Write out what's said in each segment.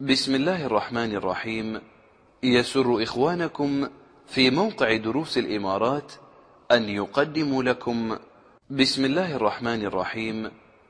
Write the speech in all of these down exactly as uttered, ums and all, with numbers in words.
بسم الله الرحمن الرحيم. يسر إخوانكم في موقع دروس الإمارات أن يقدموا لكم بسم الله الرحمن الرحيم.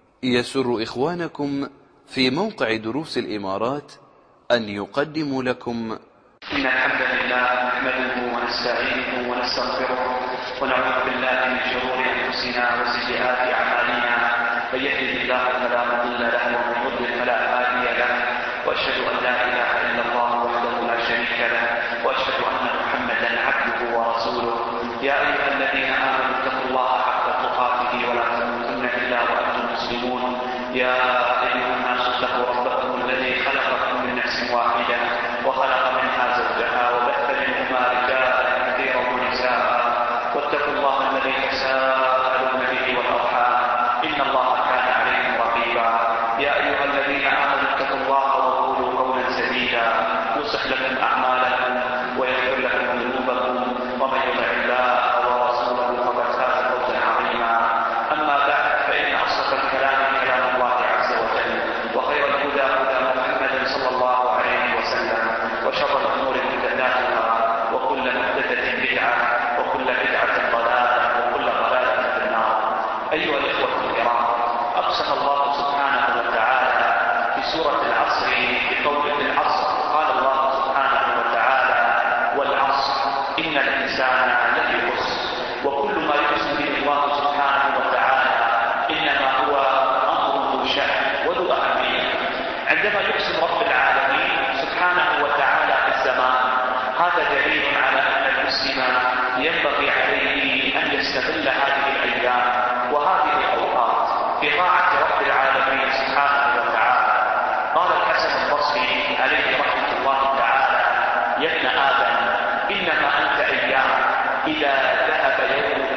يسر إخوانكم في موقع دروس الإمارات أن يقدموا لكم إن الحمد لله نحمده ونستعينه ونستغفره ونعوذ بالله من شرور أنفسنا وسيئات أعمالنا، من يهده الله فلا مضل له ومن يضلل فلا هادي له، وأشهد أن لا إله إلا الله وحده لا شريك له، وأشهد أن محمدا عبده ورسوله. يا أيها الذين آمنوا اتقوا الله حق تقاته ولا تموتن إلا وأنتم مسلمون. يا أيها الناس اتقوا ربكم الذي خلقكم من نفس واحدة وخلق منها زوجها وبث منهما رجالا كثيرا ونساء، واتقوا الله الذي تساءلون به والأرحام إن الله كان عليكم رقيبا. يا أيها الذين آمنوا اتقوا الله وقولوا قولا سديدا يصلح لكم أعمالكم ويغفر لكم ذنوبكم، ومن يطع الله ورسوله فقد فاز فوزا عظيما. أما بعد، فإن أصدق الكلام كلام الله عز وجل، وخير الهدى هدى محمد صلى الله عليه وسلم، وشر الأمور محدثاتها، وكل محدثة بدعة، وكل بدعة ضلالة، وكل ضلالة في النار. أيها الإخوة الكرام، أقسم الله سبحانه وتعالى في سورة العصر بقوله العصر. قال الله سبحانه وتعالى: والعصر إن الإنسان لفي خسر. وكل ما يقسم به الله سبحانه وتعالى إنما هو أمر ذو شأن وذو أهمية. عندما يقسم رب العالمين سبحانه وتعالى في الزمان، هذا دليل على أن المسلم ينبغي عليه أن يستغل هذه الأيام وهذه الأوقات في طاعة رب العالمين سبحانه وتعالى. قال الحسن البصري عليه رحمة الله تعالى: يا ابن آدم، إنما أنت أيام، إذا ذهب يومك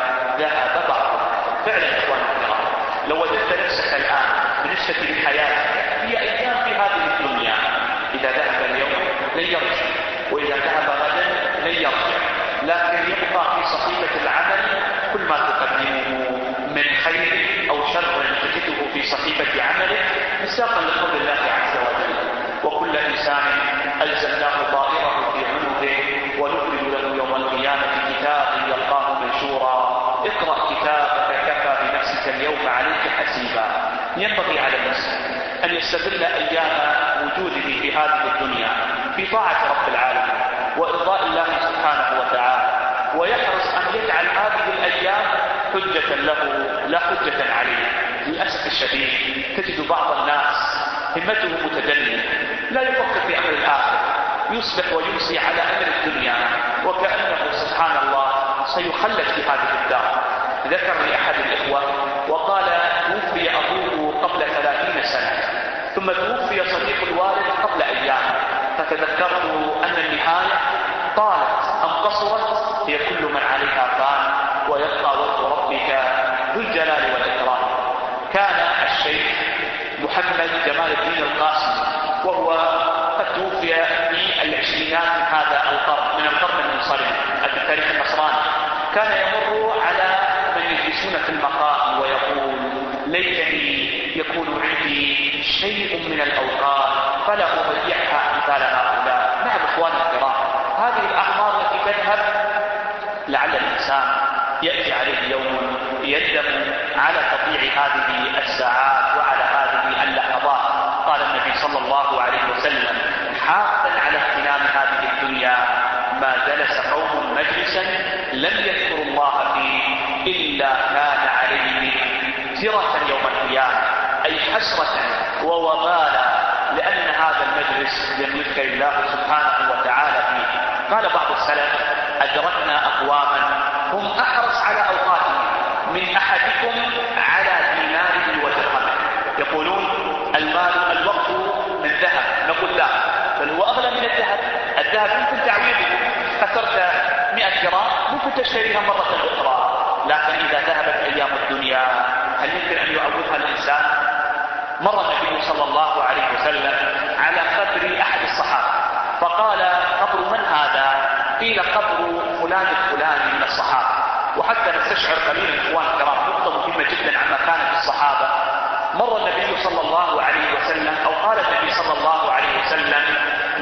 ذهب بعضك. فعلا إخوان الكرام، لو وجدت نفسك الآن بالنسبة لحياتك هي أيام في هذه الدنيا، إذا ذهب اليوم لن يرجع، وإذا ذهب غدا لن يرجع، لكن يبقى في صحيفة العمل كل ما تقدمه من خير أو شر تجده في صحيفة عمله مصداقا لقول الله عز وجل: وكل إنسان ألزمناه طائره في عنقه ونخرج له يوم القيامة كتابا يلقاه منشورا اقرأ كتابك كفى بنفسك اليوم عليك حسيبا. ينبغي على المسلم أن يستغل أيام وجوده في هذه الدنيا في طاعة رب العالمين وإرضاء الله سبحانه وتعالى، ويحرص أن يجعل هذه الأيام حجة له لا حجة عليه. للأسف الشديد تجد بعض الناس همته متدنية، لا يفكر في أمر الآخر، يصبح ويمسي على أمر الدنيا وكأنه سبحان الله سيخلد في هذه الدار. ذكر لأحد الإخوة وقال: توفي أبوه قبل ثلاثين سنة، ثم توفي صديق الوالد قبل أيام، فتذكرت أن النهاية طالت أم قصرت هي كل من عليها فان، ويبقى وجه ربك ذو الجلال والإكرام. كان الشيخ محمد جمال الدين القاسمي، وهو قد توفي في العشرينات من هذا القرن، من القرن المنصرم في التاريخ النصراني، كان يمر على من يجلسون في المقام ويقول: ليتني يكون عندي شيء من الأوقات فلا أضيعها أمثال هؤلاء. نعم إخواني الكرام، هذه الأعمار التي تذهب لعل الإنسان يأتي عليه يوم يندم على تضييع هذه الساعات وعلى هذه اللحظات. قال النبي صلى الله عليه وسلم حافظا على اغتنام هذه الدنيا: ما جلس قوم مجلسا لم يذكروا الله فيه إلا كان عليه ترة يوم القيامة، أي حسرة ووبالا، لأن هذا المجلس لم يذكر الله سبحانه وتعالى فيه. قال بعض السلف: أدركنا أقواما هم أحرص على أوقاتهم من أحدكم على ديناره ودرهمه. يقولون: المال الوقت من ذهب. نقول: لا، بل هو أغلى من الذهب. الذهب ممكن تعويضه، خسرت مئة جرام ممكن تشتريها مرة أخرى، لكن إذا ذهبت أيام الدنيا هل يمكن أن يعوضها الإنسان؟ مر النبي صلى الله عليه وسلم على قبر أحد الصحابة فقال: قبر من هذا؟ قيل: قبر فلان الفلاني من الصحابة. وحتى نستشعر قليلا إخوان الكرام نقطة مهمة جدا عما كان في الصحابة. مر النبي صلى الله عليه وسلم أو قال النبي صلى الله عليه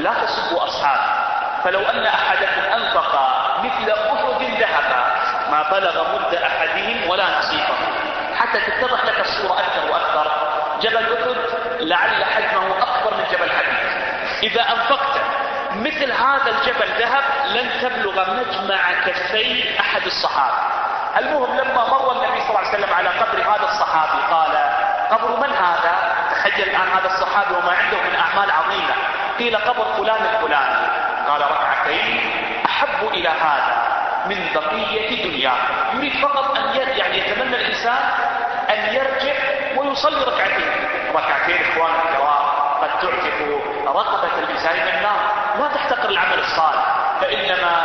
لا تسبوا أصحابي، فلو أن أحدكم أنفق مثل أحد ذهبا ما بلغ مد أحدهم ولا نصيفه، حتى تتضح لك الصورة أكثر وأكثر. جبل أحد لعل حجمه أكبر من جبل حديد، إذا أنفقت مثل هذا الجبل ذهب لن تبلغ مجمع كفي أحد الصحابة. المهم لما مر النبي صلى الله عليه وسلم على قبر هذا الصحابي قال: قبر من هذا؟ تخيل الآن هذا الصحابي وما عنده من أعمال عظيمة. قيل: قبر فلان الفلاني. قال: ركعتين أحب إلى هذا من بقية دنيا. يريد فقط أن يعني يتمنى الإنسان أن يرجع ويصلي ركعتين. ركعتين إخوان الكرام قد تعتق رقبة الإنسان من النار. لا تحتقر العمل الصالح، فإنما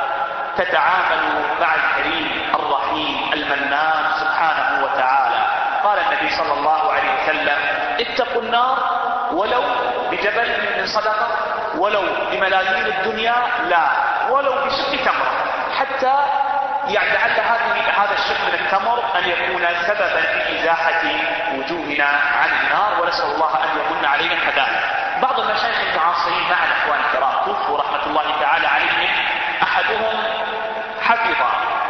تتعامل مع الكريم الرحيم المنان سبحانه وتعالى. قال النبي صلى الله عليه وسلم: اتقوا النار ولو بجبل من صدقة، ولو بملايين الدنيا، لا ولو بشق تمرة، حتى يعني لعل هذه هذا الشق من التمر أن يكون سببا في إزاحة وجوهنا عن النار، ونسأل الله أن يمن علينا كذلك. بعض المشايخ المعاصرين معنا إخوان الكرام توفوا رحمة الله تعالى عليهم، أحدهم حفظ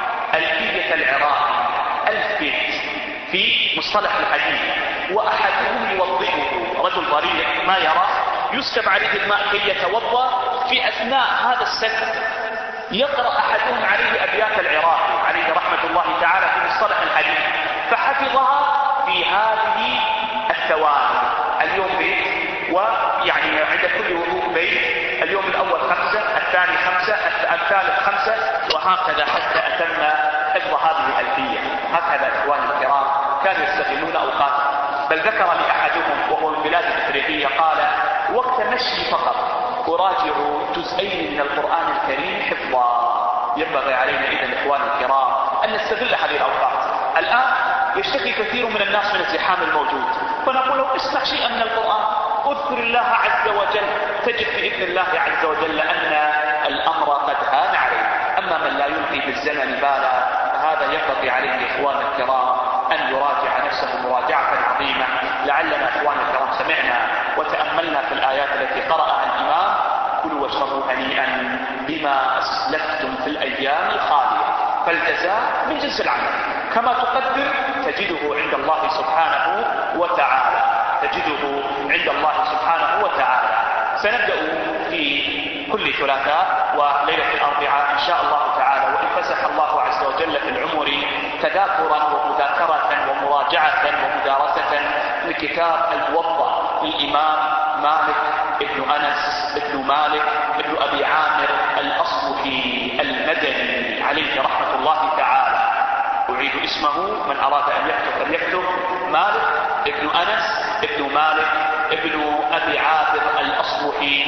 ألفية العراقي ألف بيت في مصطلح الحديث، وأحدهم يوضئه رجل ضرير ما يرى، يسكب عليه الماء كي يتوضأ، في أثناء هذا السكب يقرأ أحدهم عليه أبيات العراقي عليه رحمة الله تعالى في مصطلح الحديث، فحفظها في هذه الثواني. اليوم بيت، ويعني عند كل وضوء بيت، اليوم الأول خمسة، الثاني خمسة، الثالث خمسة، وهكذا حتى أتم حفظ هذه الألفية. هكذا إخواني الكرام كانوا يستغلون أوقاتهم. بل ذكر لي أحدهم وهو من بلاد الإفريقية قال: وقت مشي فقط أراجع جزئين من القرآن الكريم حفظا. ينبغي علينا إذن إخواني الكرام أن نستغل هذه الأوقات. الآن يشتكي كثير من الناس من الزحام الموجود، فنقول له: اسمع شيئا من القرآن، اذكر الله عز وجل، تجد بإذن الله عز وجل أن الأمر قد هان عليه. أما من لا يلقي بالزمن بالا فهذا ينبغي عليه إخوان الكرام أن يراجع نفسه مراجعة عظيمة. لعلنا إخوان الكرام سمعنا وتأملنا في الآيات التي قرأها الإمام: كلوا واشربوا هنيئا بما أسلفتم في الأيام الخالية، فالجزاء من جنس العمل، كما تقدر تجده عند الله سبحانه وتعالى، تجده عند الله سبحانه وتعالى. سنبدأ في كل ثلاثاء وليلة الأربعاء إن شاء الله تعالى، وإن فسح الله عز وجل في العمر تذاكرا ومذاكرة ومراجعة ومدارسة لكتاب الموطأ للإمام مالك ابن أنس ابن مالك ابن أبي عامر الأصبحي المدني عليه رحمة الله تعالى. أعيد اسمه من أراد أن يكتب فليكتب: مالك ابن أنس ابن مالك ابن أبي عامر الأصبحي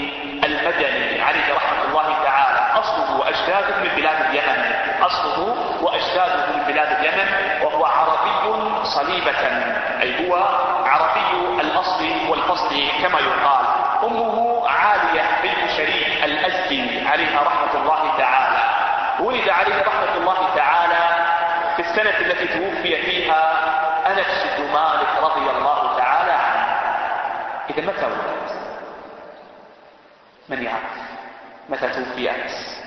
المدني عليه رحمة الله تعالى. أصله وأجداده من بلاد اليمن، أصله وأجداده من بلاد اليمن، وهو عربي صليبة، أي هو عربي الأصل والفصل كما يقال. أمه عالية بنت شريف الأزدي عليها رحمة الله تعالى. ولد عليه رحمة الله تعالى في السنة التي توفي فيها أنس بن مالك رضي الله تعالى عنه. إذا متى ولد؟ من يعرف متى توفي أنس؟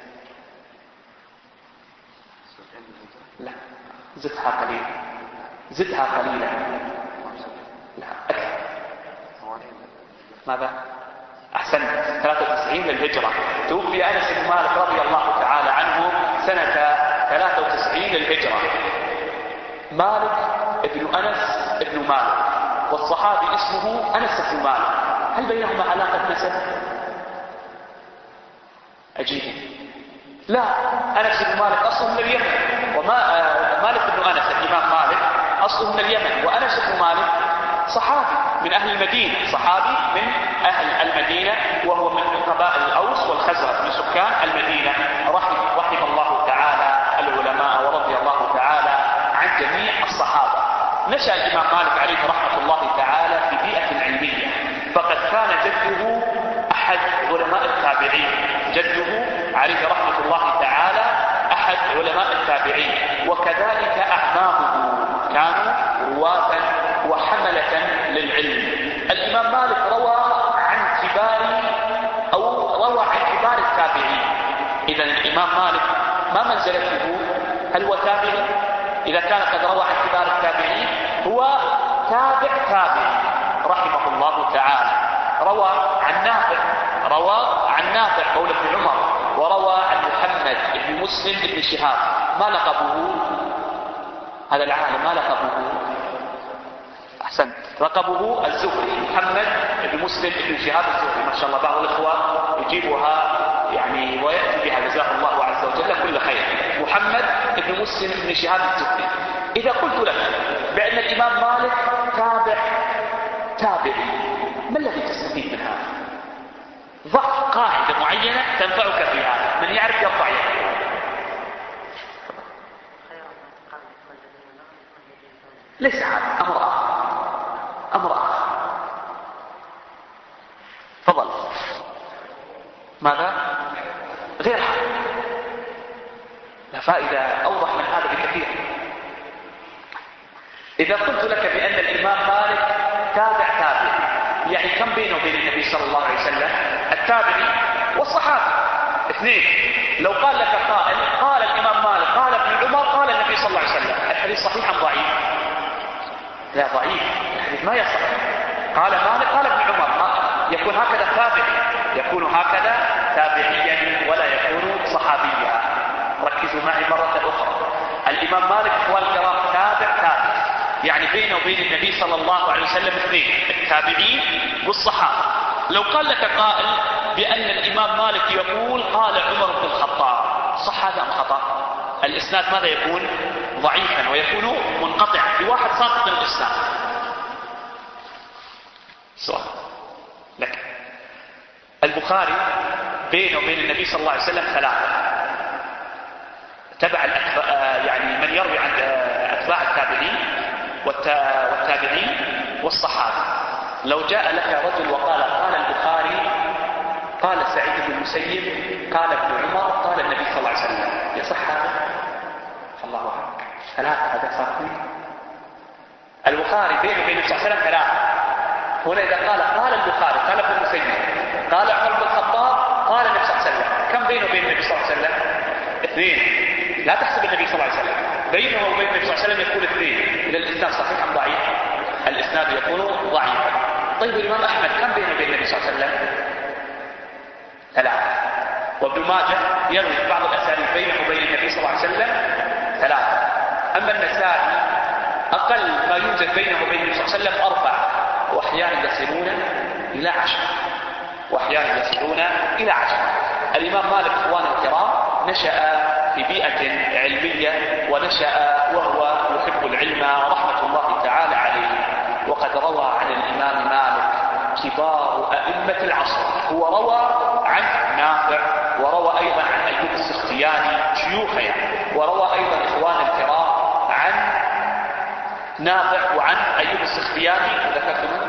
لا، زدها قليلا، زدها قليلا. لا أكثر. ماذا؟ أحسنت، ثلاثة وتسعين للهجرة. توفي أنس بن مالك رضي الله تعالى عنه سنة ثلاثة وتسعين للهجرة. مالك ابن أنس ابن مالك، والصحابي اسمه أنس بن مالك. هل بينهما علاقة نسب؟ أجيب. لا، أنس بن مالك أصله من اليمن، وما مالك بن أنس الإمام مالك أصله من اليمن، وأنس بن مالك صحابي من أهل المدينة، صحابي من أهل المدينة، وهو من قبائل الأوس والخزرج من سكان المدينة. رحم, رحم الله تعالى العلماء ورضي الله تعالى عن جميع الصحابة. نشأ الإمام مالك عليه رحمة الله تعالى في بيئة علمية، فقد كان جده أحد علماء التابعين، جده عليه رحمة الله تعالى أحد علماء التابعين، وكذلك أعمامه كانوا رواة وحملة للعلم. الإمام مالك روى عن كبار كبار التابعين. إذا الإمام مالك ما منزلته؟ هل هو تابعي؟ إذا كان قد روى عن كبار التابعين هو تابع تابع رحمه الله تعالى. روى عن نافع، روى عن نافع قول ابن عمر، وروى عن محمد بن مسلم بن شهاب. ما لقبه هذا العالم؟ ما لقبه؟ أحسنت، لقبه الزهري، محمد بن مسلم بن شهاب الزهري. ما شاء الله بعض الإخوة يجيبها يعني ويأتي بها جزاه الله عز وجل كل خير. محمد بن مسلم بن شهاب الزهري. إذا قلت لك بأن الإمام مالك تابع تابعي، ما الذي تستفيد من هذا؟ ضع قاعدة معينة تنفعك في هذا. من يعرف يرفع يده. ليس هذا أمر آخر، أمر آخر. تفضل. ماذا؟ غير هذا. لا فائدة أوضح من هذا بكثير. إذا قلت لك بأن الإمام مالك تابع تابع، يعني كم بينه وبين النبي صلى الله عليه وسلم؟ التابعي والصحابي اثنين. لو قال لك قائل قال الإمام مالك قال ابن عمر قال النبي صلى الله عليه وسلم، الحديث صحيح أم ضعيف؟ لا ضعيف، الحديث ما يصح. قال مالك قال ابن عمر، يكون هكذا تابعي، يكون هكذا تابعيا ولا يكون صحابيا. ركزوا معي مرة أخرى. الإمام مالك إخوان الكرام تابع تابع، يعني بينه وبين النبي صلى الله عليه وسلم اثنين، التابعين والصحابة. لو قال لك قائل بأن الإمام مالك يقول قال عمر بن الخطاب، صح هذا أم خطأ؟ الإسناد ماذا يكون؟ ضعيفا ويكون منقطعا، في واحد ساقط من الإسناد. سؤال لك. البخاري بينه وبين النبي صلى الله عليه وسلم ثلاثة، تبع يعني من يروي عن أتباع التابعين والتابعين والصحابة. لو جاء لك رجل وقال قال البخاري قال سعيد بن المسيب قال ابن عمر قال النبي صلى الله عليه وسلم، يصح هذا؟ الله أعلم. ثلاثة هذا صار. البخاري بينه وبين النبي صلى الله عليه وسلم ثلاثة. هنا إذا قال قال البخاري قال ابن المسيب قال عمر بن الخطاب قال النبي صلى الله عليه وسلم، كم بينه وبين النبي صلى الله عليه وسلم؟ اثنين. لا تحسب النبي صلى الله عليه وسلم، بينه وبين النبي صلى الله عليه وسلم يكون اثنين. إذا الإسناد صحيح أم ضعيف؟ الإسناد يكون ضعيفا. طيب الإمام أحمد كم بينه وبين النبي صلى الله عليه وسلم؟ ثلاثة. وابن ماجه يروي بعض الأسانيد بينه وبين النبي صلى الله عليه وسلم ثلاثة. أما النسائي أقل ما يوجد بينه وبين النبي صلى الله عليه وسلم أربعة، وأحيانا يصلون إلى عشرة، وأحيانا يصلون إلى عشرة. الإمام مالك إخوان الكرام نشأ في بيئة علمية، ونشأ وهو يحب العلم رحمة الله تعالى عليه. وقد روى عن الإمام مالك كبار أئمة العصر. هو روى عن نافع، وروى أيضا عن أيوب السختياني شيوخه يعني، وروى أيضا إخوان الكرام عن نافع وعن أيوب السختياني ذكرتم؟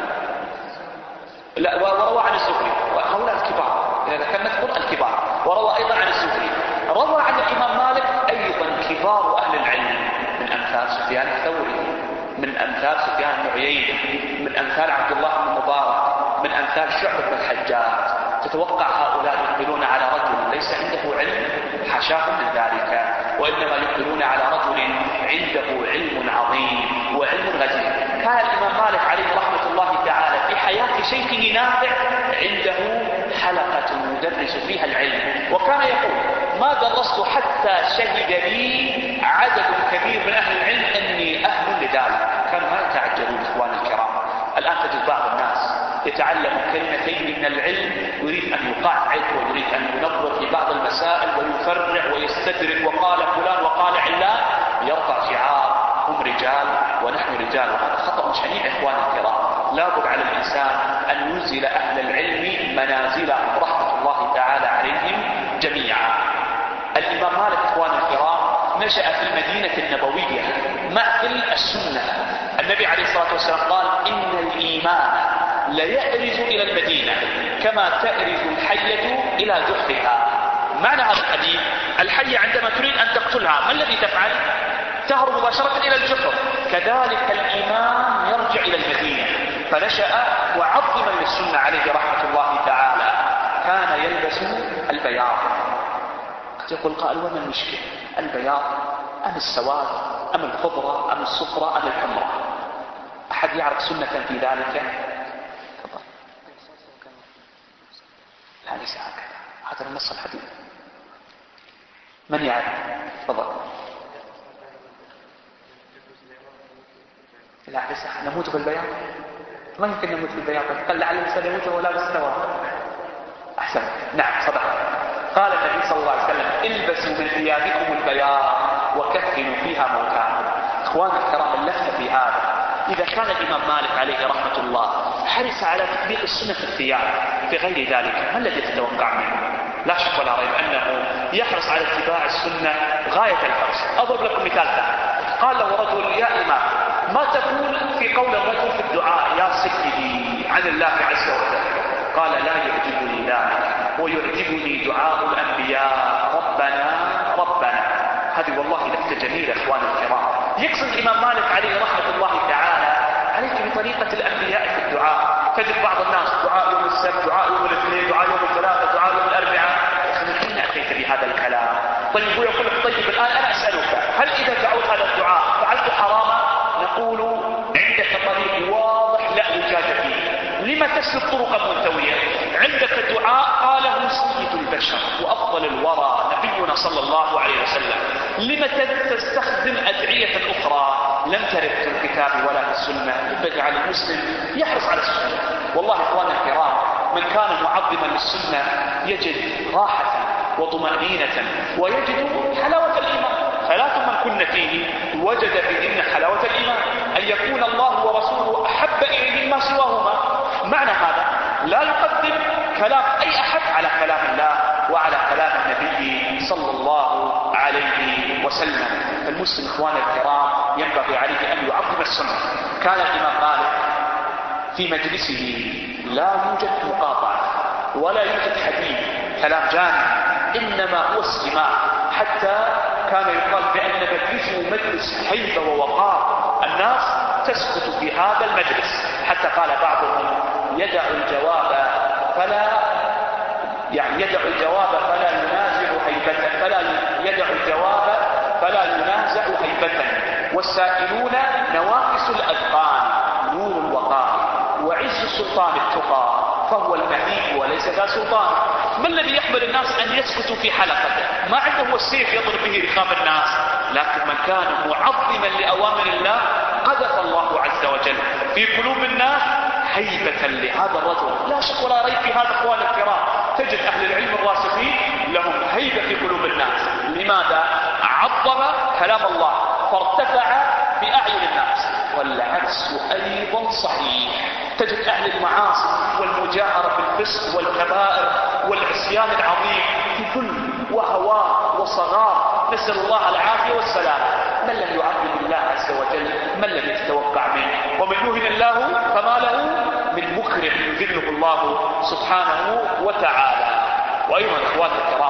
لا، وروى عن الزهري، وهؤلاء الكبار إذا ذكرنا نذكر الكبار. وروى أيضا عن الزهري. روى عن الإمام مالك أيضا كبار أهل العلم، من أمثال سفيان الثوري، من أمثال سفيان بن عيينة، من أمثال عبد الله بن مبارك، من أمثال شعبة بن الحجاج. تتوقع هؤلاء يقبلون على رجل ليس عنده علم؟ حاشاه من ذلك، وإنما يقبلون على رجل عنده علم عظيم وعلم غزير. كان الإمام مالك عليه رحمة الله تعالى في حياة شيخه نافع عنده حلقة يدرس فيها العلم، وكان يقول ما درست حتى شهد لي عدد كبير من أهل العلم أني أهل لذلك. كانوا ما يتعجلون إخوان الكرام. الآن تجد بعض الناس يتعلم كلمتين من العلم يريد أن يقعد ويريد أن ينظر في بعض المسائل ويفرع ويستدرك، وقال فلان وقال علان، يرفع شعار هم رجال ونحن رجال. وهذا خطأ شنيع إخوان الكرام. لا بد على الإنسان أن ينزل أهل العلم منازلهم رحمة الله تعالى عليهم جميعا. الإمام مالك إخوان الكرام نشأ في المدينة النبوية مأثل السنة. النبي عليه الصلاة والسلام قال إن الإيمان ليأرز إلى المدينة كما تأرز الحية إلى جحرها. معنى هذا الحديث، الحية عندما تريد أن تقتلها ما الذي تفعل؟ تهرب مباشرة إلى الجحر. كذلك الإيمان يرجع إلى المدينة. فنشأ وعظما للسنة عليه رحمة الله تعالى. كان يلبس البياض. قد يقول قائل وما المشكلة؟ البياض أم السواد أم الخضرة أم الصفرة أم الحمرة؟ أحد يعرف سنة في ذلك؟ تفضل. لا ليس هكذا، هذا النص الحديث. من يعرف؟ تفضل. لا ليس نموت بالبياض، ما يمكن نموت بالبياض، قال لعل الإنسان يموت وهو لابس سواد. أحسن، نعم صدق. قال النبي صلى الله عليه وسلم البسوا من ثيابكم البياض وكفنوا فيها موتاكم. اخواني الكرام، اللفت في هذا، اذا كان الامام مالك عليه رحمه الله حرص على تطبيق السنه في الثياب في غير ذلك، ما الذي تتوقع منه؟ لا شك ولا ريب انه يحرص على اتباع السنه غايه الحرص. اضرب لكم مثال ثاني. قال له رجل يا امام ما تقول في قول الرجل في الدعاء يا سيدي عن الله عز وجل؟ قال لا يعجبني ذلك، ويعجبني دعاء الأنبياء ربنا ربنا. هذه والله لفتة جميلة إخواني الكرام. يقصد الإمام مالك عليه رحمة الله تعالى عليك بطريقة الأنبياء في الدعاء. تجد بعض الناس دعاء يوم السبت، دعاء يوم الاثنين، دعاء يوم الثلاثاء، دعاء يوم الأربعاء. من أين أتيت بهذا الكلام؟ طيب ويقول لك طيب الآن أنا أسألك هل إذا دعوت هذا الدعاء فعلت حراما؟ نقول عندك طريق واضح لا زجاج فيه، لما تسلك طرقا منتوية؟ عندك دعاء قاله سيد البشر وأفضل الورى نبينا صلى الله عليه وسلم، لما تستخدم أدعية أخرى لم ترد في الكتاب ولا في السنة؟ ينبغي على المسلم يحرص على السنة. والله إخواننا الكرام، من كان معظما للسنة يجد راحة وطمأنينة ويجد حلاوة الإيمان. ثلاث من كن فيه وجد فيهن حلاوة الإيمان، أن يكون الله ورسوله أحب إليه مما سواهما. معنى هذا لا يقدم كلام أي أحد على كلام الله وعلى كلام النبي صلى الله عليه وسلم. فالمسلم إخواني الكرام ينبغي عليه أن يعظم السنة. كان الإمام مالك في مجلسه لا يوجد مقاطعة ولا يوجد حديث كلام جانب، إنما هو استماع، حتى كان يقال بأن مجلسه مجلس هيبة ووقار، الناس تسكت في هذا المجلس، حتى قال بعضهم يدع الجواب فلا يعني يدع الجواب فلا ينازع هيبة فلا يدع الجواب فلا ينازع هيبة، والسائلون نواقص الأذقان نور الوقار، وعز سلطان التقى فهو المهيب وليس ذا سلطان. ما الذي يحمل الناس أن يسكتوا في حلقته؟ ما عنده هو السيف يضرب به رقاب الناس، لكن من كان معظما لأوامر الله قذف الله عز وجل في قلوب الناس هيبة لهذا الرجل. لا شك ولا ريب في هذا اخواني الكرام، تجد أهل العلم الراسخين لهم هيبة في قلوب الناس. لماذا؟ عظم كلام الله فارتفع بأعين الناس. والعكس أيضا صحيح، تجد أهل المعاصي والمجاهرة بالفسق والكبائر والعصيان العظيم في ذل وهوان وصغار، نسأل الله العافية والسلام. من لم يعظم الله عز وجل ما الذي يتوقع منه؟ ومن يهن الله فما له من مكرم يذله الله سبحانه وتعالى. وأيضا إخواني الكرام،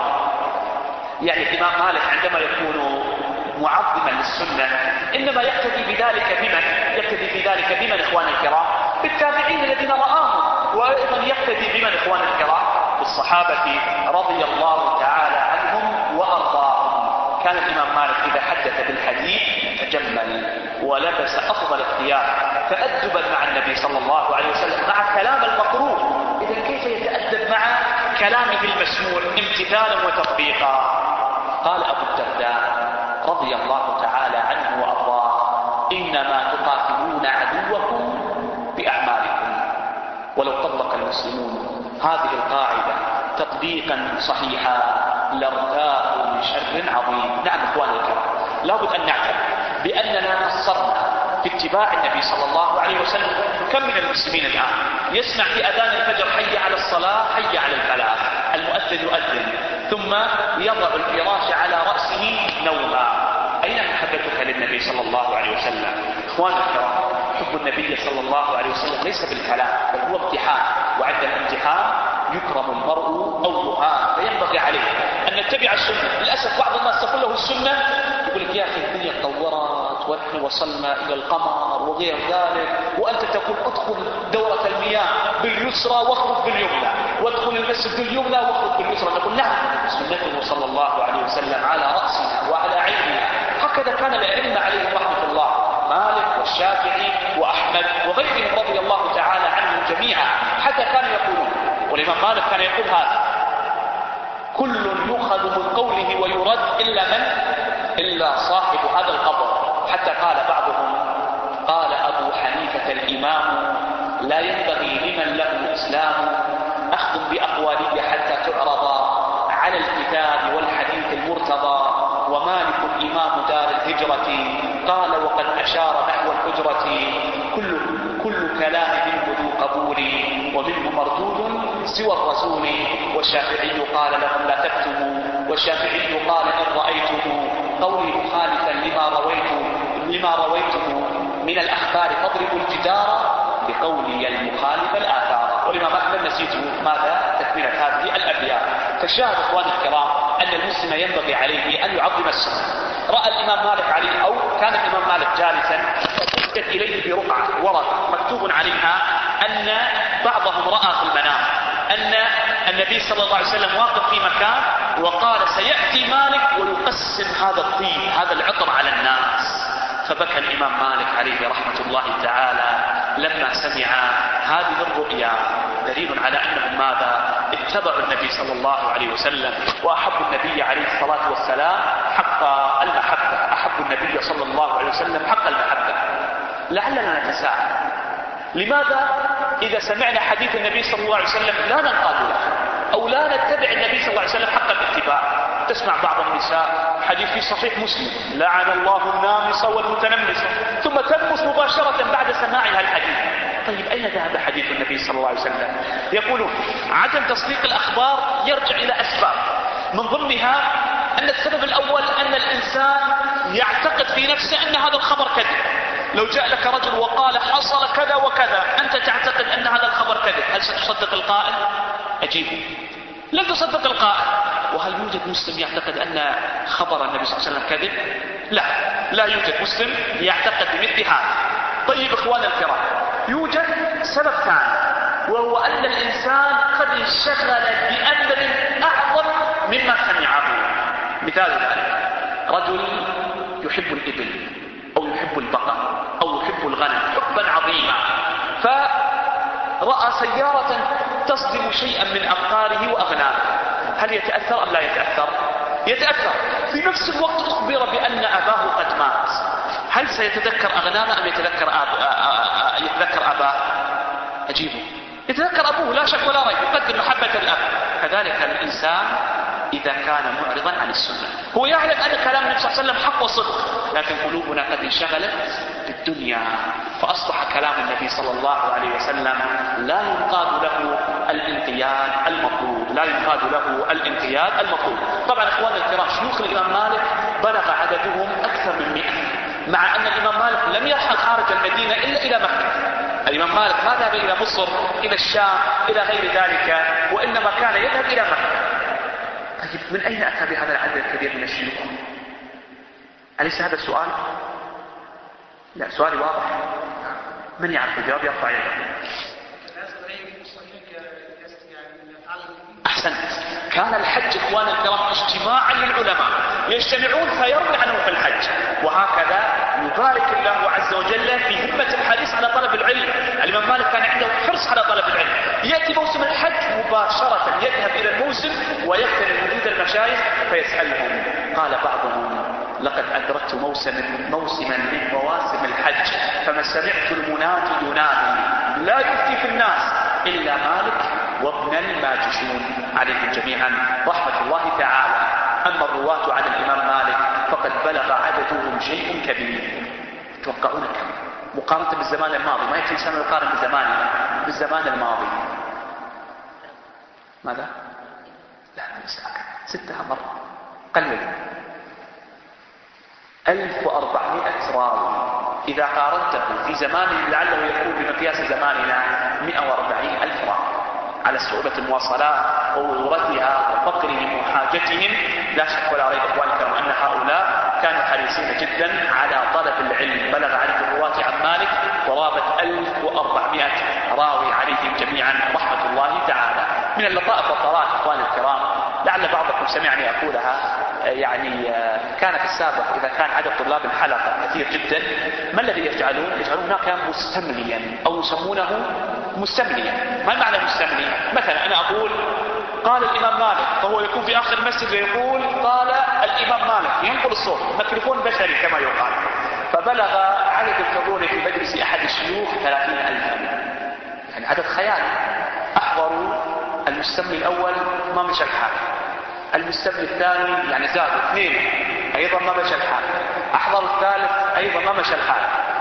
يعني الإمام مالك عندما يكون معظما للسنة إنما يقتدي بذلك بمن؟ يقتدي بذلك بمن إخواني الكرام؟ بالتابعين الذين رآهم. وأيضا يقتدي بمن إخواني الكرام؟ بالصحابة رضي الله تعالى عنهم وأرضاهم. كان الإمام مالك إذا حدث بالحديث تجمل ولبس أفضل الثياب تأدبا مع النبي صلى الله عليه وسلم مع كلام المقروء. إذا كيف يتأدب مع كلامه المسموع امتثالا وتطبيقا؟ قال أبو الدرداء رضي الله تعالى عنه وأرضاه إنما تقاتلون عدوكم بأعمالكم. ولو طبق المسلمون هذه القاعدة تطبيقا صحيحا لارتاحوا من شر عظيم. نعم إخواني الكرام، لابد أن نعتبر بأننا قصرنا في اتباع النبي صلى الله عليه وسلم. كم من المسلمين الآن يسمع في أذان الفجر حي على الصلاة حي على الفلاح، المؤذن يؤذن ثم يضع الفراش على رأسه نوما. أين محبتك للنبي صلى الله عليه وسلم؟ إخواني الكرام، حب النبي صلى الله عليه وسلم ليس بالكلام بل هو امتحان، وعند الامتحان يكرم المرء أو يهان. فينبغي عليه أن نتبع السنة. للأسف بعض الناس تقول له السنة يقول لك يا أخي الدنيا تطورت ونحن وصلنا إلى القمر وغير ذلك، وأنت تقول ادخل دورة المياه باليسرى واخرج باليمنى، وادخل المسجد السد اليمنى واخرج باليسرى، نقول نعم سنته صلى الله عليه وسلم على رأسنا وعلى عيننا. هكذا كان الأئمة عليهم رحمة الله، مالك والشافعي وأحمد وغيرهم رضي الله تعالى عنهم جميعا، حتى كانوا يقولون، والإمام مالك كان يقول هذا: كل يؤخذ من قوله ويرد إلا من؟ إلا صاحب هذا القبر. حتى قال بعضهم، قال أبو حنيفة الإمام: لا ينبغي لمن له إسلام أخذ بأقواله حتى تعرض على الكتاب والحديث المرتضى. ومالك إمام دار الهجرة قال وقد أشار نحو الحجرة: كل, كل كلام منه ذو قبول ومنه مردود سوى الرسول. والشافعي قال لهم لا تكتبوا، والشافعي قال إن رأيته قولي مخالفا لما رويته لما رويته من الأخبار فاضربوا الجدار بقولي المخالف الآثار. والإمام أحمد نسيته ماذا؟ تكملة هذه الأبيات. فالشاهد إخواني الكرام أن المسلم ينبغي عليه أن يعظم السنة. رأى الإمام مالك عليه، أو كان الإمام مالك جالسا فسجد إليه برقعة ورقة مكتوب عليها أن بعضهم رأى في المنام أن النبي صلى الله عليه وسلم واقف في مكان وقال سيأتي مالك ويقسم هذا الطيب هذا العطر على الناس. فبكى الإمام مالك عليه رحمة الله تعالى لما سمع هذه الرؤيا، دليل على أنهم ماذا؟ اتبعوا النبي صلى الله عليه وسلم وأحبوا النبي عليه الصلاة والسلام حق المحبة، أحبوا النبي صلى الله عليه وسلم حق المحبة. لعلنا نتساءل لماذا إذا سمعنا حديث النبي صلى الله عليه وسلم لا ننقاد له أو لا نتبع النبي صلى الله عليه وسلم حق الاتباع؟ تسمع بعض النساء حديث في صحيح مسلم: لعن الله النامصة والمتنمصة، ثم تنمص مباشرة بعد سماعها الحديث. طيب أين ذهب حديث النبي صلى الله عليه وسلم؟ يقولون عدم تصديق الأخبار يرجع إلى أسباب، من ضمنها أن السبب الأول أن الإنسان يعتقد في نفسه أن هذا الخبر كذب. لو جاء لك رجل وقال حصل كذا وكذا، أنت تعتقد أن هذا الخبر كذب، هل ستصدق القائل؟ أجيبه، لن تصدق القائل. وهل يوجد مسلم يعتقد أن خبر النبي صلى الله عليه وسلم كذب؟ لا، لا يوجد مسلم يعتقد بمثل هذا. طيب إخوانا الكرام، يوجد سبب ثاني، وهو أن الإنسان قد انشغل بأمر أعظم مما سمعه. مثال ذلك: رجل يحب الإبل أو يحب البقر أو يحب الغنم حبا عظيما، فرأى سيارة تصدم شيئا من أبقاره وأغنامه، هل يتأثر أم لا يتأثر؟ يتأثر. في نفس الوقت أخبر بأن أباه قد مات، هل سيتذكر أغنامه أم يتذكر, أب... يتذكر أباه؟ أجيبه، يتذكر أبوه لا شك ولا ريب، يقدم محبة الأب. كذلك الإنسان إذا كان معرضا عن السنة، هو يعلم أن كلام النبي صلى الله عليه وسلم حق وصدق، لكن قلوبنا قد انشغلت بالدنيا، فأصبح كلام النبي صلى الله عليه وسلم لا ينقاد له الانقياد المطلوب، لا ينقاد له الانقياد المطلوب. طبعا إخواننا الكرام، شيوخ الإمام مالك بلغ عددهم أكثر من مئة، مع أن الإمام مالك لم يرحل خارج المدينة إلا إلى مكة. الإمام مالك ما ذهب إلى مصر، إلى الشام، إلى غير ذلك، وإنما كان يذهب إلى مكة. طيب من أين أتى بهذا العدد الكبير من الشيوخ؟ أليس هذا السؤال؟ لا، سؤالي واضح. من يعرف الجواب يرفع يده. أحسنت. كان الحج إخوان الكرام اجتماعا للعلماء، يجتمعون فيرون عنه في الحج، وهكذا يبارك الله عز وجل في همة الحريص على طلب العلم. الإمام مالك كان عنده حرص على طلب العلم، يأتي موسم الحج مباشرة يذهب إلى الموسم ويغتنم وجود المشايخ فيسألهم. قال بعضهم: لقد أدركت موسم موسما من مواسم الحج فما سمعت المنادي ينادي لا يفتي في الناس إلا مالك وابن الماجشون عليهم جميعا رحمة الله تعالى. أما الرواة عن الإمام مالك فقد بلغ عددهم شيء كبير. توقعون كم مقارنة بالزمان الماضي؟ ما يكفي إنسان يقارن بزماننا، بالزمان الماضي. ماذا؟ لا نسأل ستة مرة قلل. ألف وأربعمائة راوي، إذا قارنته في زمان لعله يكون بمقياس زماننا مئة وأربعين ألف راوي، على صعوبة المواصلات وضرورتها وفقرهم وحاجتهم. لا شك ولا ريب إخواني الكرام أن هؤلاء كانوا حريصين جدا على طلب العلم. بلغ عدد الرواة عن مالك قرابة ألف وأربعمائة راوي عليهم جميعا رحمة الله تعالى. من اللطائف والطرائف إخواني الكرام، لعل بعضكم سمعني أقولها، يعني كان في السابق إذا كان عدد طلاب الحلقة كثير جدا، ما الذي يجعلون؟ يجعلون هناك مستمليا أو يسمونه مستمليا. ما معنى مستملي؟ مثلا أنا أقول قال الإمام مالك، فهو يكون في آخر المسجد ويقول قال الإمام مالك، ينقل الصوت، ميكروفون بشري كما يقال. فبلغ عدد الحضور في مجلس أحد الشيوخ ثلاثين ألفا، يعني عدد خيالي. أحضروا المستملي الأول ما مشى الحال، المستملي الثاني يعني زادوا اثنين أيضا ما مشى الحال، أحضر الثالث أيضا ما مشى الحال.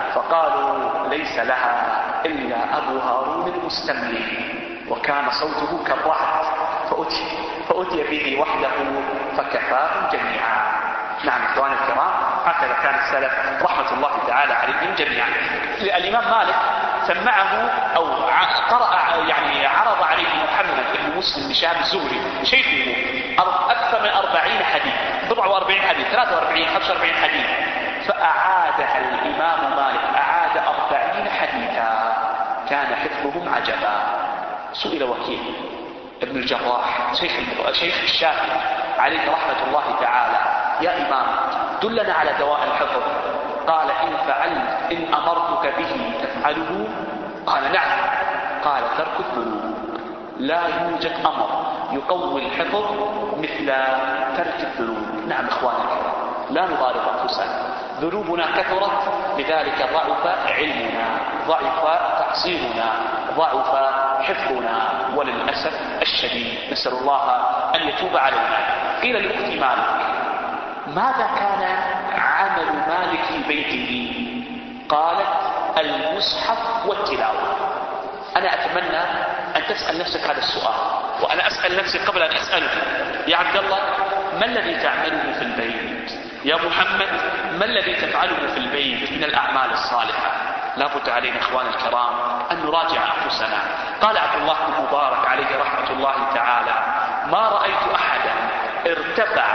فقالوا ليس لها إلا أبو هارون المستملي، وكان صوته كالرعد، فأتي, فأتي به وحده فكفاهم جميعا. نعم إخواني الكرام، هكذا كان السلف رحمة الله تعالى عليهم جميعا. الإمام مالك سمعه أو قرأ يعني عرض عليه محمد بن مسلم بن شهاب الزهري شيخه أكثر من أربعين حديث، بضع وأربعين حديث، ثلاثة وأربعين، خمسة وأربعين حديث، فأعادها الإمام مالك، أعاد أربعين حديثا، كان حفظهم عجبا. سئل وكيل ابن الجراح شيخ شيخ الشافعي عليه رحمة الله تعالى: يا إمام دلنا على دواء الحفظ. قال: إن فعلت إن أمرتك به تفعله؟ قال: نعم. قال: ترك الذنوب. لا يوجد أمر يقوي الحفظ مثل ترك الذنوب. نعم إخواني الكرام، لا نضارب أنفسنا، ذنوبنا كثرت، لذلك ضعف علمنا، ضعف تقصيرنا، ضعف حفظنا، وللأسف الشديد نسأل الله أن يتوب علينا. قيل لأختي مالك: ماذا كان عمل مالك في بيته؟ قالت: المصحف والتلاوة. أنا أتمنى أن تسأل نفسك هذا السؤال، وأنا أسأل نفسي قبل أن أسألك. يا عبد الله، ما الذي تعمله في البيت؟ يا محمد، ما الذي تفعله في البيت من الأعمال الصالحة؟ لا بد علينا إخوان الكرام أن نراجع أنفسنا. قال عبد الله بن مبارك عليه رحمة الله تعالى: ما رأيت أحدا ارتفع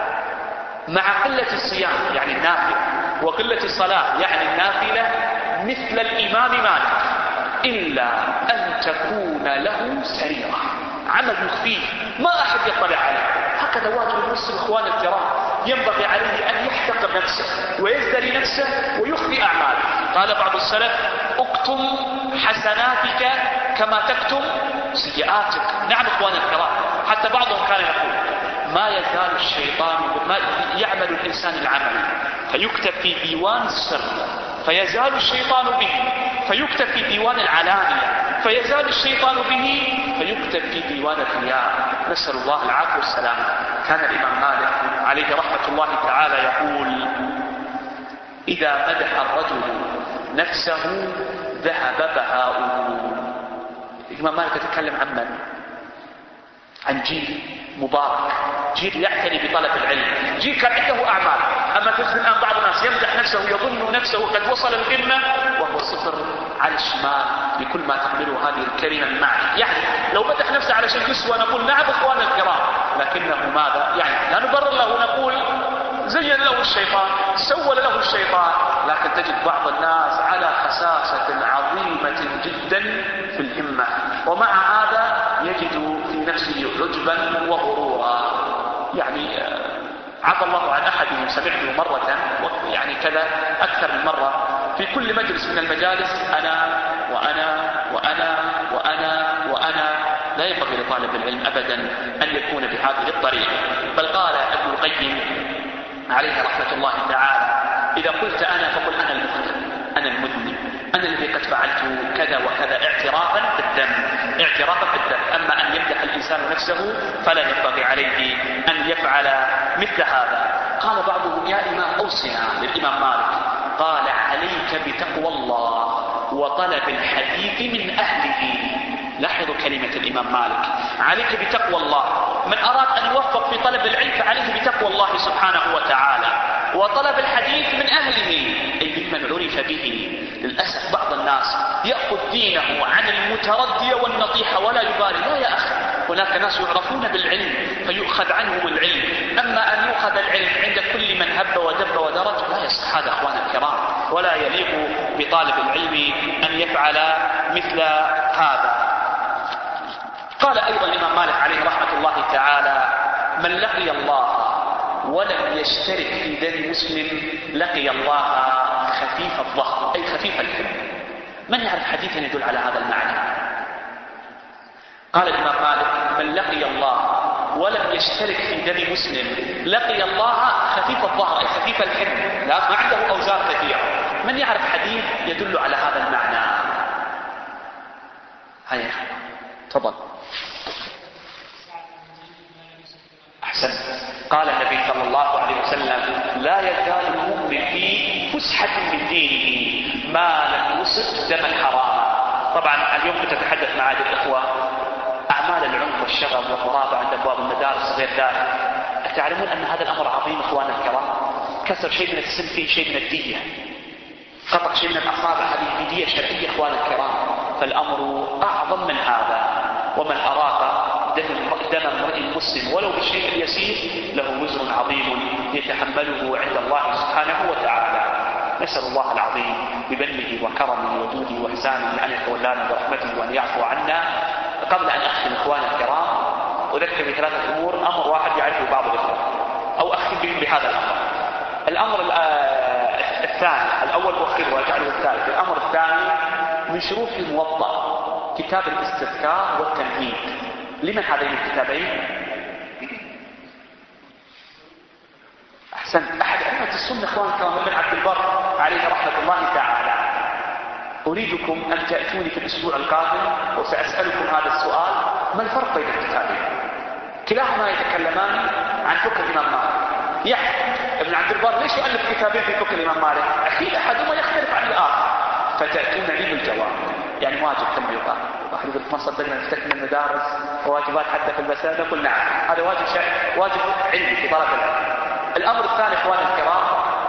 مع قلة الصيام يعني النافلة وقلة الصلاة يعني النافلة مثل الإمام مالك، إلا أن تكون له سريرة، عمل مخفيه ما أحد يطلع عليه. هكذا واجب المسلم إخوان الكرام، ينبغي عليه أن يحتقر نفسه ويزدري نفسه ويخفي أعماله. قال بعض السلف: اكتم حسناتك كما تكتم سيئاتك. نعم إخوان الكرام، حتى بعضهم كان يقول: ما يزال الشيطان ما يعمل الإنسان العمل فيكتب في ديوان السر، فيزال الشيطان به، فيكتب في ديوان العلانية، فيزال الشيطان به، فيكتب في ديوان الرياء. نسأل الله العافية والسلامة. كان الإمام مالك عليه رحمة الله تعالى يقول: إذا مدح الرجل نفسه ذهب بهاؤه. الإمام مالك يتكلم عن من؟ عن جيل مبارك، جيل يعتني بطلب العلم، جيل كان عنده أعمال. أما تجد الآن بعض الناس يمدح نفسه، يظن نفسه قد وصل القمة وهو صفر على الشمال بكل ما تحمله هذه الكلمة المعنى. يعني لو مدح نفسه على شيء يسوى نقول نعم إخوان الكرام، لكنه ماذا؟ يعني لا نبرر له، نقول زين له الشيطان، سول له الشيطان. لكن تجد بعض الناس على خساسة عظيمة جدا في الهمة، ومع هذا يجد في نفسه عجبا وغرورا. يعني عفى الله عن أحدهم، سمعته مرة يعني كذا أكثر من مرة في كل مجلس من المجالس: أنا وأنا وأنا وأنا وأنا. لا ينبغي لطالب العلم أبدا أن يكون بهذه الطريقة. بل قال ابن القيم عليه رحمة الله تعالى: إذا قلت أنا فقل أنا المذنب، أنا المذنب، أنا الذي قد فعلت كذا وكذا، اعترافا بالذنب، اعترافا بالذنب. أما أن يمدح الإنسان نفسه فلا ينبغي عليه أن يفعل مثل هذا. قال بعضهم: يا إمام أوصنا، للإمام مالك. قال: عليك بتقوى الله وطلب الحديث من أهله. لاحظوا كلمة الإمام مالك: عليك بتقوى الله. من أراد أن يوفق في طلب العلم فعليه بتقوى الله سبحانه وتعالى، وطلب الحديث من أهله أي ممن عرف به. للأسف بعض الناس يأخذ دينه عن المتردية والنطيحة ولا يبالي. لا يا أخي، هناك ناس يعرفون بالعلم فيؤخذ عنهم العلم. أما أن يؤخذ العلم عند كل من هب ودب ودرج لا يصح هذا أخوان الكرام، ولا يليق بطالب العلم أن يفعل مثل هذا. قال أيضا الإمام مالك عليه رحمة الله تعالى: من لقي الله ولم يشترك في دم مسلم لقي الله خفيف الظهر، أي خفيف الحمل. من يعرف حديثا يدل على هذا المعنى؟ قال الإمام مالك: من لقي الله ولم يشترك في دم مسلم لقي الله خفيف الظهر، أي خفيف الحمل، لا ما عنده أوزار كثيرة. من يعرف حديث يدل على هذا المعنى؟ هيا تفضل. أحسن. قال النبي صلى الله عليه وسلم: لا يزال المؤمن في فسحة من دينه ما لم يصب دما حراما. طبعا اليوم كنت أتحدث مع هذه الإخوة أعمال العنف والشغب والغرابة عند أبواب المدارس وغير ذلك. أتعلمون أن هذا الأمر عظيم إخواننا الكرام؟ كسر شيء من السن فيه شيء من الدية، قطع شيء من الأصابع هذه بدية شرعية إخواننا الكرام، فالأمر أعظم من هذا. ومن أراق دم امرئ مسلم ولو بالشيء اليسير له وزر عظيم يتحمله عند الله سبحانه وتعالى. نسأل الله العظيم بمنه وكرمه وجوده وإحسانه أن يتولانا برحمته وأن يعفو عنا. قبل أن أختم إخواننا الكرام أذكر بثلاثة أمور. أمر واحد يعرفه بعض الإخوة أو أختم به بهذا الأمر. الأمر الثاني، الأول أخير وأجعله الثالث. الأمر الثاني من شروط الموضع كتاب الاستذكار والتمهيد. لمن هذين الكتابين؟ أحسن. أحد أئمة السنة إخواننا الكرام ابن عبد البر عليه رحمة الله تعالى. أريدكم أن تأتوني في الأسبوع القادم وسأسألكم هذا السؤال: ما الفرق بين الكتابين؟ كلاهما يتكلمان عن فقه الإمام مالك. يعني ابن عبد البر ليش يؤلف كتابين في فقه الإمام مالك؟ أكيد أحدهما يختلف عن الآخر، فتأتون لي بالجواب. يعني واجب كما يقال. واحد يقول ما صدقنا نفتكر المدارس وواجبات حتى في المساجد، نقول نعم هذا واجب شيء واجب علمي في طلب العلم. الأمر الثاني إخواني الكرام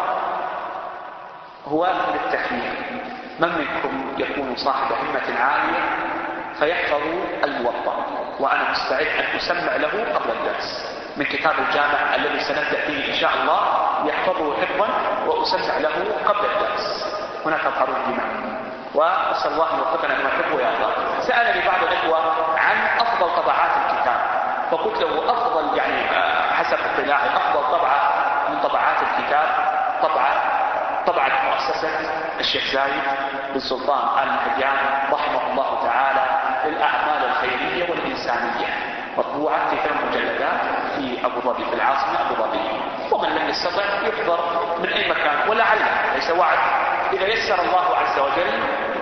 هو للتخمير. من منكم يكون صاحب همة عالية فيحفظ الموضع، وأنا مستعد أن أسمع له قبل الدرس من كتاب الجامع الذي سنبدأ فيه إن شاء الله، يحفظه حفظا وأسمع له قبل الدرس. هناك تظهرون بما وأسأل الله أن يوفقنا لما يحب ويرضى. سألني بعض الإخوة عن أفضل طبعات الكتاب، فقلت له أفضل يعني حسب اطلاعي أفضل طبعة من طبعات الكتاب طبعة طبعة مؤسسة الشيخ زايد بن سلطان آل نهيان رحمه الله تعالى للأعمال الخيرية والإنسانية، مطبوعة في ثمان مجلدات في أبو ظبي في العاصمة أبو ظبي. ومن لم يستطع يحضر من أي مكان، ولعل ليس وعد إذا يسر الله عز وجل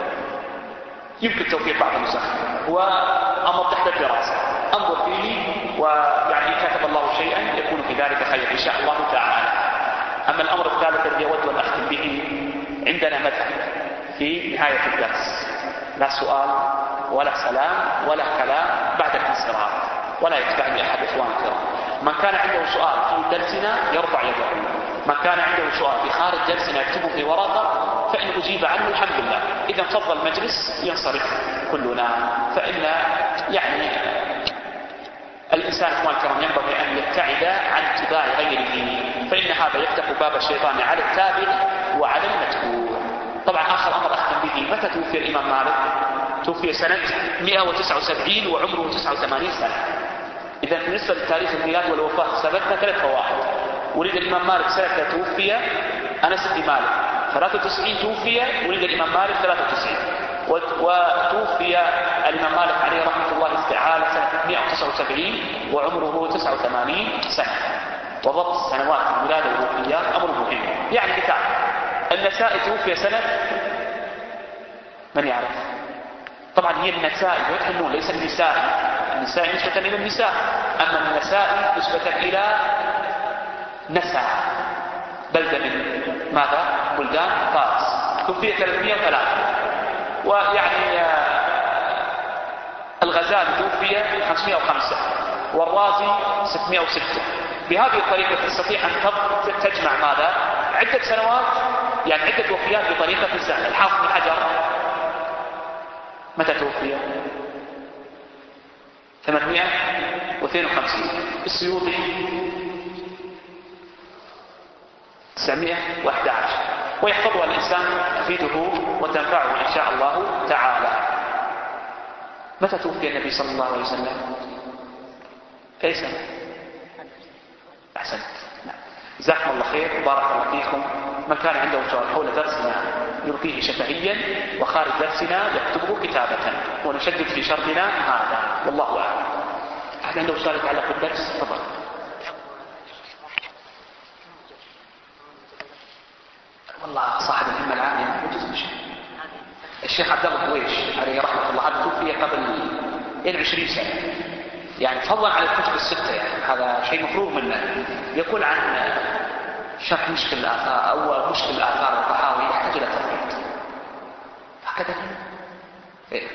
يمكن توفيق بعض النسخ. وأمر تحت الدراسة، أنظر فيه ويعني كتب الله شيئا يكون في ذلك خير إن شاء الله تعالى. أما الأمر الثالث الذي أود أن أختم به، عندنا مذهب في نهاية الدرس: لا سؤال ولا سلام ولا كلام بعد الانصراف، ولا يتبعني أحد إخوان الكرام. من كان عنده سؤال في درسنا يرفع يده، من كان عنده سؤال في خارج درسنا يكتبه في ورقة، فإن أجيب عنه الحمد لله. إذا فضل المجلس ينصرف كلنا، فإن يعني الإنسان إخوان الكرام ينبغي أن يبتعد عن اتباع غيره، فإن هذا يفتح باب الشيطان على التابع وعلى المتبوع. طبعا آخر أمر أختم به: متى توفي الإمام مالك؟ توفي سنة مئة وتسعة وسبعين وعمره تسعة وثمانين سنة. إذا بالنسبة لتاريخ الميلاد والوفاة ثبتنا ثلاث فوائد. ولد الإمام مالك سنة توفي أنس بن مالك، ثلاثة وتسعين توفي ولد الإمام مالك ثلاثة وتسعين، وتوفي الإمام مالك عليه رحمة الله تعالى سنة مئة وتسعة وسبعين وعمره تسعة وثمانين سنة. وضبط سنوات الولادة والوفيات أمر مهم. يعني مثال: النسائي توفي سنة، من يعرف؟ طبعا هي النسائي يتحنون ليس النسائي، النسائي نسبة إلى النساء، أما النسائي نسبة إلى نسا، بلدة من ماذا؟ بلدان فارس. توفي ثلاثمئة وثلاثة. ويعني الغزالي توفي خمسمئة وخمسة والرازي ستمئة وستة. بهذه الطريقة تستطيع أن تجمع ماذا؟ عدة سنوات، يعني عدة وفيات بطريقة سهلة. الحافظ بن حجر متى توفي؟ ثمانمئة واثنين وخمسين. السيوطي تسعمئة وأحد عشر. ويحفظها الإنسان تفيده وتنفعه إن شاء الله تعالى. متى توفي النبي صلى الله عليه وسلم؟ في سنة؟ أحسنت. جزاكم الله خير وبارك الله فيكم. من كان عنده سؤال حول درسنا يلقيه شفهيا، وخارج درسنا يكتبه كتابة، ونشدد في شرطنا هذا، والله أعلم. أحد عنده سؤال يتعلق بالدرس؟ تفضل. والله صاحب الهمة العالية ما يجوز بشيء. الشيخ عبد الله الدويش عليه رحمة الله هذا توفي قبل عشرين سنة، يعني فضلا على الكتب الستة، يعني هذا شيء مفروغ منه. يقول عن شرح مشكل الآثار أو مشكل الآثار الطحاوي يحتاج إلى تربية هكذا. إيه؟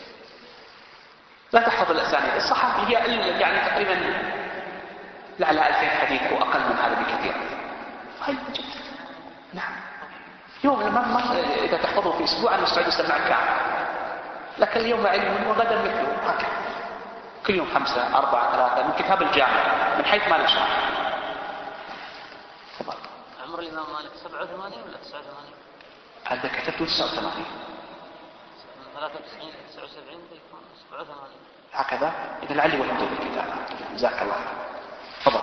لا تحفظ الأسانيد الصحابي، هي يعني تقريبا لعل ألفين حديث وأقل من هذا بكثير. هاي جدا. نعم. يوم ما ما إذا تحفظه في أسبوع المستعد يسمع كامل، لكن اليوم علم وغدا مثله هكذا. كل يوم خمسة أربعة ثلاثة من كتاب الجامع من حيث ما نشاء. تفضل. عمر الإمام مالك سبعة وثمانين ولا تسعة وثمانين؟ هذا كتبته تسعة وثمانين. ثلاثة وتسعين تسعة وسبعين بيكون سبعة وثمانين. هكذا. إذا لعلي وحده بالكتاب. جزاك الله. تفضل.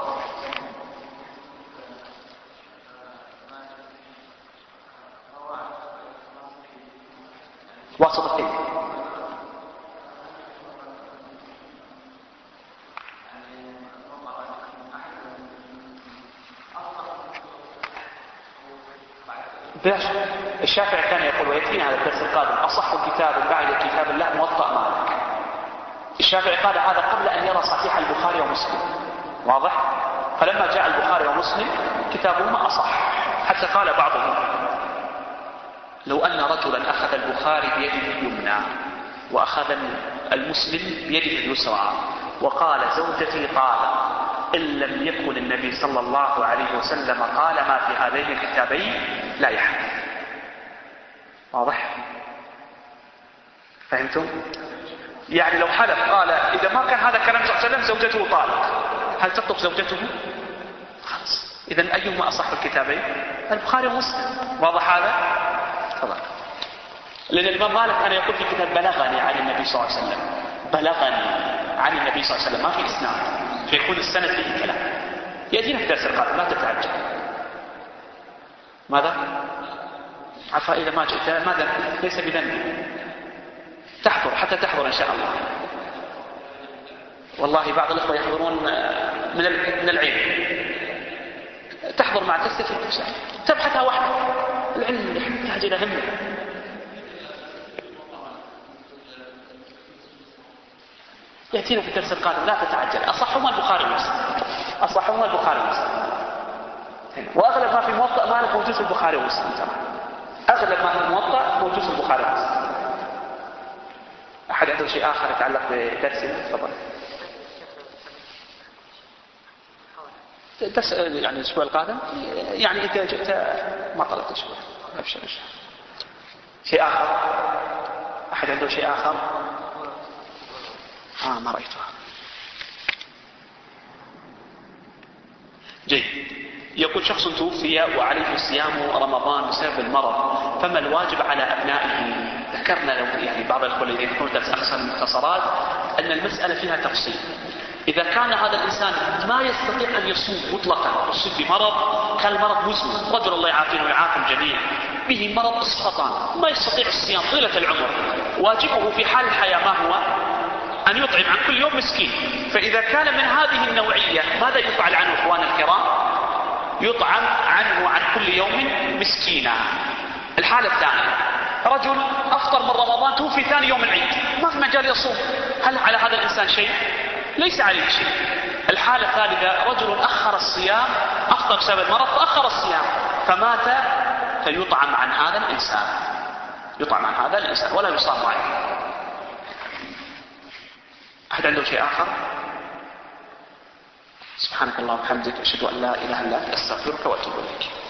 واسطتين. بلاش. الشافعي كان يقول ويكفينا هذا الدرس القادم أصح كتاب بعد كتاب الله موطأ مالك. الشافعي قال هذا قبل أن يرى صحيح البخاري ومسلم، واضح؟ فلما جاء البخاري ومسلم كتابهما أصح، حتى قال بعضهم لو أن رجلا أخذ البخاري بيده اليمنى وأخذ المسلم بيده اليسرى وقال زوجتي طالق إن لم يكن النبي صلى الله عليه وسلم قال ما في هذين الكتابين لا يحدث. واضح؟ فهمتم؟ يعني لو حلف قال إذا ما كان هذا كلام صلى الله عليه وسلم زوجته طالق، هل تطلق زوجته؟ خلاص. إذن أيهما أصح الكتابين؟ البخاري ومسلم. واضح هذا؟ تفضل. لأن الإمام مالك كان يقول في كتاب بلغني عن النبي صلى الله عليه وسلم، بلغني عن النبي صلى الله عليه وسلم، ما في إسناد، فيكون السند فيه كلام. يأتينا في الدرس القادم، لا تتعجل. ماذا؟ عفا إذا ما جئت ماذا؟ ليس بذنب. تحضر حتى تحضر إن شاء الله. والله بعض الأخوة يحضرون من من العلم، تحضر مع تستفيد إن شاء الله، تبحثها وحدك. العلم يحتاج إلى همة. يأتينا في الدرس القادم، لا تتعجل. أصحهما البخاري ومسلم، أصحهما البخاري ومسلم. وأغلب ما في موطأ مالك موجود في البخاري ومسلم. ترى أغلب ما في الموطأ موجود في البخاري ومسلم. أحد عنده شيء آخر يتعلق بدرسنا؟ تفضل. درس يعني الأسبوع القادم، يعني إذا جئت ما طلبت أسبوع أبشر إن شاء الله. شيء آخر؟ أحد عنده شيء آخر؟ آه ما رأيتها. جيد. يقول شخص توفي وعليه صيام رمضان بسبب المرض، فما الواجب على أبنائه؟ ذكرنا لو يعني بعض الأخوة الذين يذكرون درس أقصى المختصرات أن المسألة فيها تفصيل. إذا كان هذا الإنسان ما يستطيع أن يصوم مطلقا، يصيب بمرض كان المرض مزمن، رجل الله يعافينا ويعافي الجميع به مرض إسقاطان ما يستطيع الصيام طيلة العمر، واجبه في حال الحياة ما هو؟ أن يطعم عن كل يوم مسكين. فإذا كان من هذه النوعية ماذا يفعل عنه إخوان الكرام؟ يطعم عنه عن كل يوم مسكينا. الحالة الثانية رجل أفطر من رمضان توفي ثاني يوم العيد، ما في مجال يصوم، هل على هذا الإنسان شيء؟ ليس عليه شيء. الحالة الثالثة رجل أخر الصيام، أفطر بسبب المرض فأخر الصيام فمات، فيطعم عن هذا الإنسان، يطعم عن هذا الإنسان ولا يصام عليه. أحد عنده شيء آخر؟ سبحانك اللهم وبحمدك أشهد أن لا إله إلا أنت أستغفرك وأتوب إليك.